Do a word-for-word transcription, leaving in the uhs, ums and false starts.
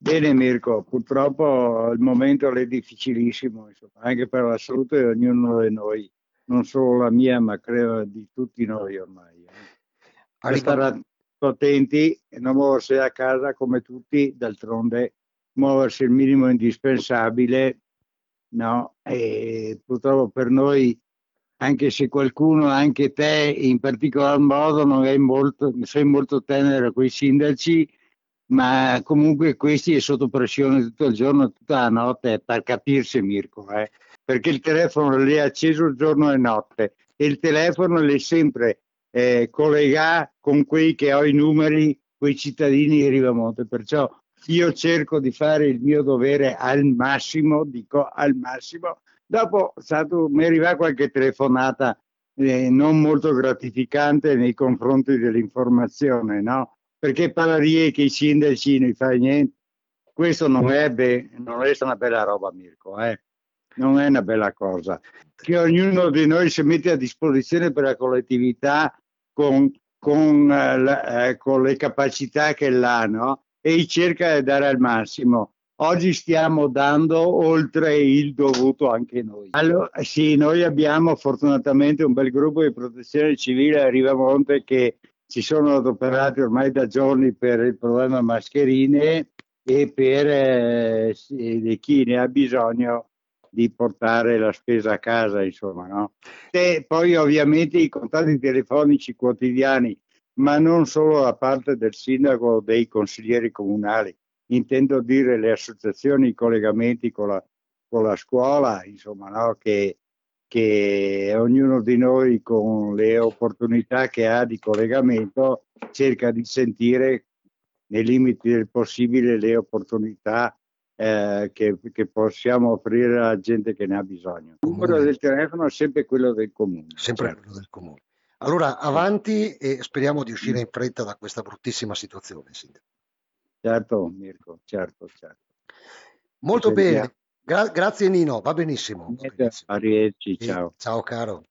Bene Mirko, purtroppo il momento è difficilissimo, insomma, anche per la salute di ognuno di noi, non solo la mia, ma credo di tutti noi ormai. eh. Da Arriva, stare attenti e non muoversi a casa come tutti, d'altronde muoversi il minimo indispensabile, no? E purtroppo per noi, anche se qualcuno, anche te in particolar modo, non è molto, sei molto tenero con i sindaci, ma comunque questi è sotto pressione tutto il giorno, tutta la notte, per capirsi Mirko, eh? Perché il telefono lì è acceso giorno e notte e il telefono è sempre eh, collegato con quei che ho i numeri, quei cittadini di Rivamonte, perciò io cerco di fare il mio dovere al massimo, dico al massimo. Dopo stato, mi arriva qualche telefonata eh, non molto gratificante nei confronti dell'informazione, no? Perché parlare che i sindaci non fa niente, questo non è, be- non è una bella roba, Mirko, eh? Non è una bella cosa. Che ognuno di noi si mette a disposizione per la collettività con, con, eh, la- eh, con le capacità che ha, no? E cerca di dare al massimo. Oggi stiamo dando oltre il dovuto anche noi. Allora, sì, noi abbiamo fortunatamente un bel gruppo di protezione civile a Rivamonte che si sono adoperati ormai da giorni per il problema mascherine e per eh, sì, chi ne ha bisogno di portare la spesa a casa, insomma, no? E poi ovviamente i contatti telefonici quotidiani, ma non solo da parte del sindaco o dei consiglieri comunali, intendo dire le associazioni, i collegamenti con la, con la scuola, insomma, no? Che, che ognuno di noi con le opportunità che ha di collegamento cerca di sentire nei limiti del possibile le opportunità eh, che, che possiamo offrire alla gente che ne ha bisogno. Il numero comune, del telefono è sempre quello del comune, sempre certo. quello del comune. Allora, Eh, avanti e speriamo di uscire in fretta da questa bruttissima situazione, Sindaco. certo, Mirko, certo, certo. Ci Molto sentiamo. bene, Gra- grazie Nino, va benissimo, va benissimo. Arrivederci, Sì, ciao. ciao caro.